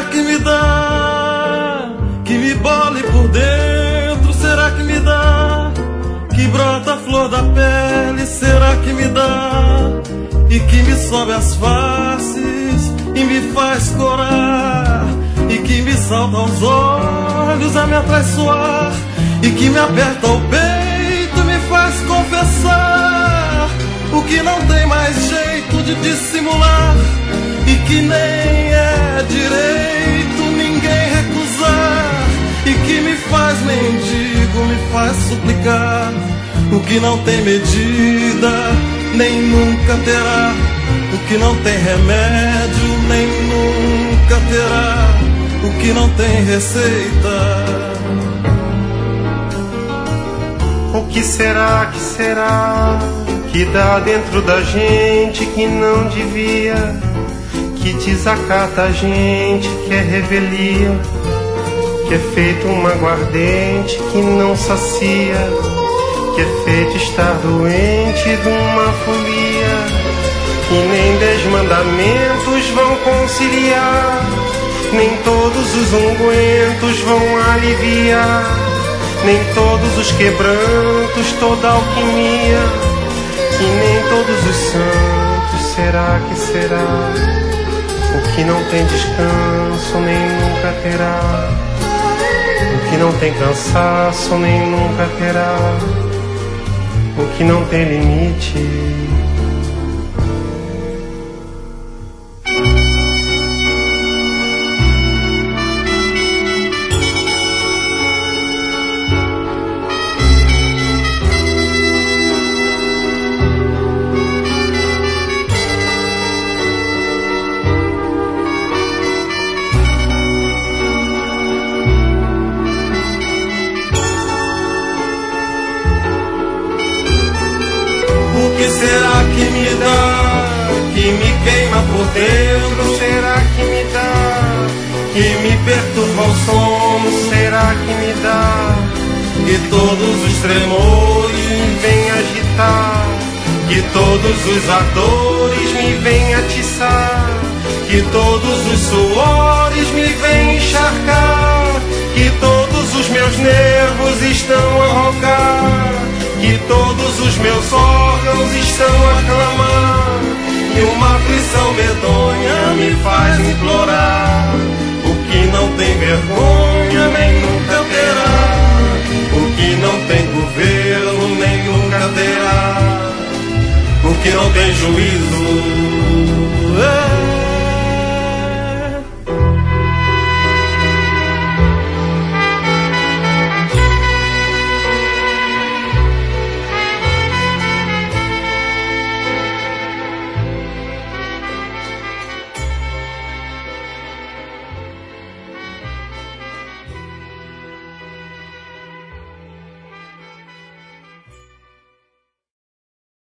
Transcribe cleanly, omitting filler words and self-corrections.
será que me dá? Que me bole por dentro, será que me dá? Que brota a flor da pele, será que me dá? E que me sobe as faces e me faz corar, e que me salta aos olhos a me atraiçoar, e que me aperta o peito, me faz confessar o que não tem mais jeito de dissimular, e que nem é direito ninguém recusar, e que me faz mendigo, me faz suplicar o que não tem medida, nem nunca terá, o que não tem remédio, nem nunca terá, o que não tem receita. O que será que dá dentro da gente que não devia, que desacata a gente, que é revelia, que é feito um aguardente que não sacia, que é feito estar doente de uma folia, que nem 10 mandamentos vão conciliar, nem todos os ungüentos vão aliviar, nem todos os quebrantos, toda alquimia, que nem todos os santos, será que será? O que não tem descanso nem nunca terá, o que não tem cansaço nem nunca terá, o que não tem limite. O que será que me dá, que me queima por dentro? Será que me dá, que me perturba o sono? será que me dá, Que todos os tremores me vem agitar, que todos os ardores me vem atiçar, que todos os suores me vem encharcar, que todos os meus nervos estão a rogar, que todos os meus órgãos estão a clamar, e uma aflição medonha me faz implorar o que não tem vergonha nem